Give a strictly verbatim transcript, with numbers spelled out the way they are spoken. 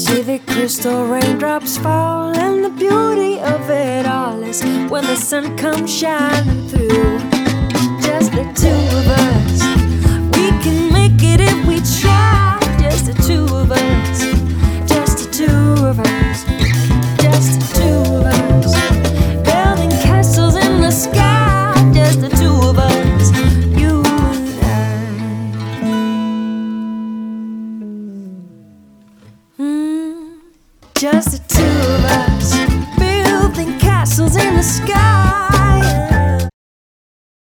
See the crystal raindrops fall, and the beauty of it all is when the sun comes shining through. Just the two of us, we can make it if we try. Just the two of us, just the two of us, just the two of us, building castles in the sky. Just the two of us, you and I. Mm, just the two of us, building castles in the sky.